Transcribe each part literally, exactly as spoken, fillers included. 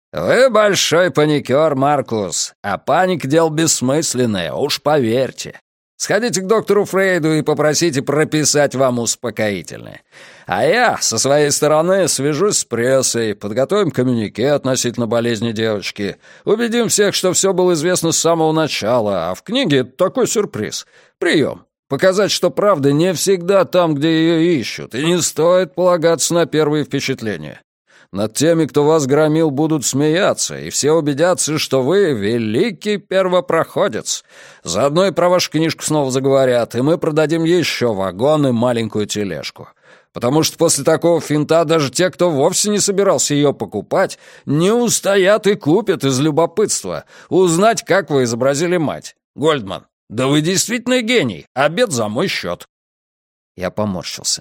«Вы большой паникер, Маркус, а паника — дело бессмысленное, уж поверьте. Сходите к доктору Фрейду и попросите прописать вам успокоительное. А я, со своей стороны, свяжусь с прессой, подготовим коммюнике относительно болезни девочки, убедим всех, что все было известно с самого начала, а в книге такой сюрприз. Прием. Показать, что правда не всегда там, где ее ищут, и не стоит полагаться на первые впечатления. Над теми, кто вас громил, будут смеяться, и все убедятся, что вы великий первопроходец. Заодно и про вашу книжку снова заговорят, и мы продадим еще вагон и маленькую тележку. Потому что после такого финта даже те, кто вовсе не собирался ее покупать, не устоят и купят из любопытства узнать, как вы изобразили мать. Гольдман, да вы действительно гений, обед за мой счет». Я поморщился.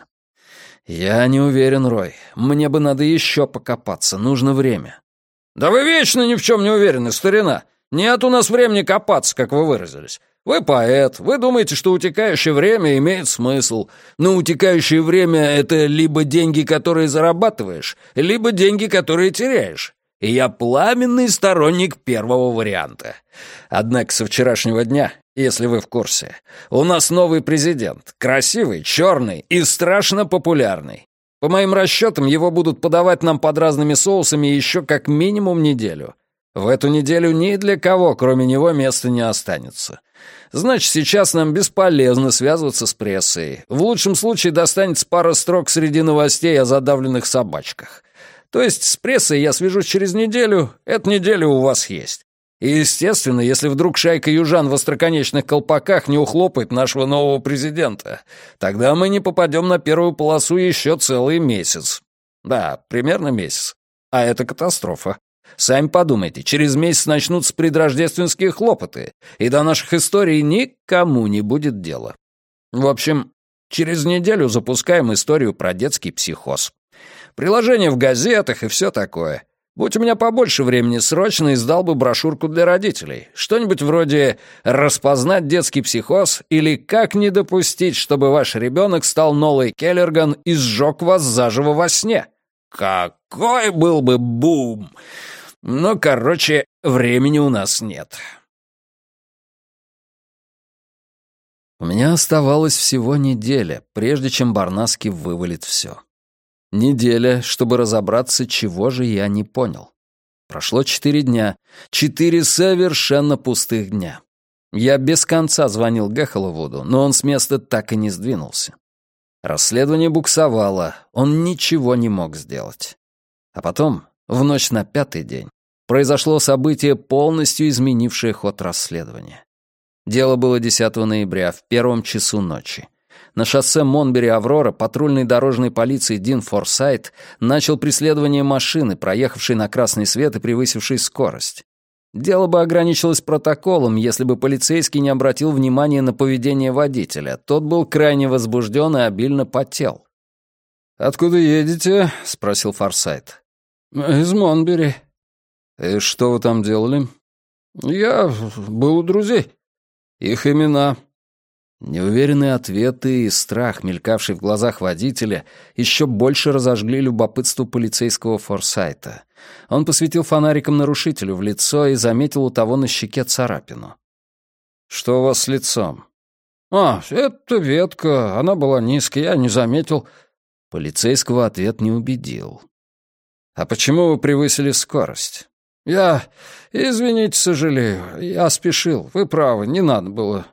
«Я не уверен, Рой. Мне бы надо еще покопаться, нужно время». «Да вы вечно ни в чем не уверены, старина. Нет у нас времени копаться, как вы выразились. Вы поэт, вы думаете, что утекающее время имеет смысл. Но утекающее время — это либо деньги, которые зарабатываешь, либо деньги, которые теряешь. И я пламенный сторонник первого варианта. Однако со вчерашнего дня, если вы в курсе, у нас новый президент, красивый, черный и страшно популярный. По моим расчетам, его будут подавать нам под разными соусами еще как минимум неделю. В эту неделю ни для кого, кроме него, места не останется. Значит, сейчас нам бесполезно связываться с прессой. В лучшем случае достанется пара строк среди новостей о задавленных собачках. То есть с прессой я свяжусь через неделю, эта неделя у вас есть. И, естественно, если вдруг шайка южан в остроконечных колпаках не ухлопает нашего нового президента, тогда мы не попадем на первую полосу еще целый месяц. Да, примерно месяц. А это катастрофа. Сами подумайте, через месяц начнутся предрождественские хлопоты, и до наших историй никому не будет дела. В общем, через неделю запускаем историю про детский психоз. Приложение в газетах и все такое. Будь у меня побольше времени, срочно издал бы брошюрку для родителей. Что-нибудь вроде «Распознать детский психоз» или «Как не допустить, чтобы ваш ребенок стал Нолой Келлерган и сжег вас заживо во сне». Какой был бы бум! Но, короче, времени у нас нет. У меня оставалось всего неделя, прежде чем Барнаски вывалит все. Неделя, чтобы разобраться, чего же я не понял. Прошло четыре дня. Четыре совершенно пустых дня. Я без конца звонил Гехоловуду, но он с места так и не сдвинулся. Расследование буксовало, он ничего не мог сделать. А потом, в ночь на пятый день, произошло событие, полностью изменившее ход расследования. Дело было десятого ноября, в первом часу ночи. На шоссе Монбери-Аврора патрульной дорожной полиции Дин Форсайт начал преследование машины, проехавшей на красный свет и превысившей скорость. Дело бы ограничилось протоколом, если бы полицейский не обратил внимания на поведение водителя. Тот был крайне возбужден и обильно потел. «Откуда едете?» — спросил Форсайт. «Из Монбери». «И что вы там делали?» «Я был у друзей». «Их имена?» Неуверенные ответы и страх, мелькавший в глазах водителя, еще больше разожгли любопытство полицейского Форсайта. Он посветил фонариком нарушителю в лицо и заметил у того на щеке царапину. «Что у вас с лицом?» «А, это ветка, она была низкая, я не заметил». Полицейского ответ не убедил. «А почему вы превысили скорость?» «Я... Извините, сожалею, я спешил, вы правы, не надо было».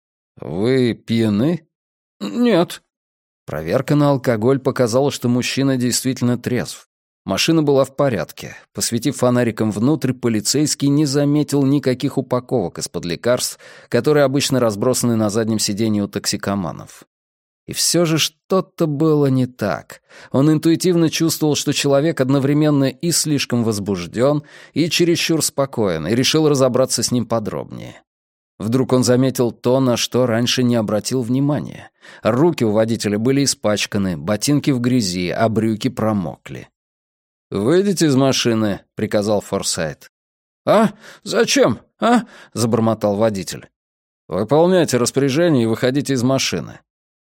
«Вы пьяны?» «Нет». Проверка на алкоголь показала, что мужчина действительно трезв. Машина была в порядке. Посветив фонариком внутрь, полицейский не заметил никаких упаковок из-под лекарств, которые обычно разбросаны на заднем сиденье у токсикоманов. И все же что-то было не так. Он интуитивно чувствовал, что человек одновременно и слишком возбужден, и чересчур спокоен, и решил разобраться с ним подробнее. Вдруг он заметил то, на что раньше не обратил внимания. Руки у водителя были испачканы, ботинки в грязи, а брюки промокли. «Выйдите из машины», — приказал Форсайт. «А? Зачем? А?» — забормотал водитель. «Выполняйте распоряжение и выходите из машины».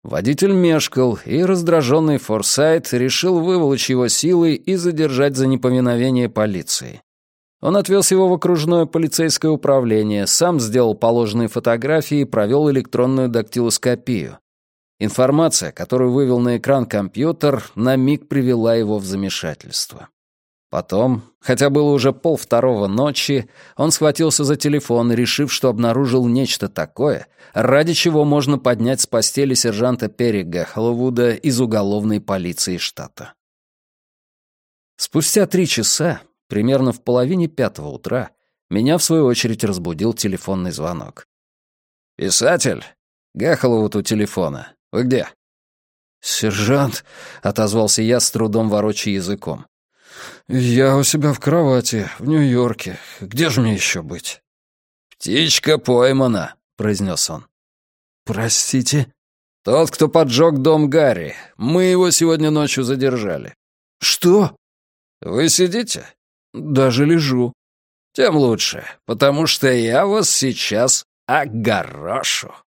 Водитель мешкал, и раздраженный Форсайт решил выволочь его силой и задержать за неповиновение полиции. Он отвез его в окружное полицейское управление, сам сделал положенные фотографии и провел электронную дактилоскопию. Информация, которую вывел на экран компьютер, на миг привела его в замешательство. Потом, хотя было уже полвторого ночи, он схватился за телефон, решив, что обнаружил нечто такое, ради чего можно поднять с постели сержанта Перри Гэхолвуда из уголовной полиции штата. Спустя три часа, примерно в половине пятого утра, меня, в свою очередь, разбудил телефонный звонок. «Писатель? Гэхолвуд у телефона. Вы где?» «Сержант», — отозвался я, с трудом ворочая языком. «Я у себя в кровати, в Нью-Йорке. Где же мне еще быть?» «Птичка поймана», — произнес он. «Простите?» «Тот, кто поджег дом Гарри. Мы его сегодня ночью задержали». «Что?» «Вы сидите?» «Даже лежу». «Тем лучше, потому что я вас сейчас огорошу».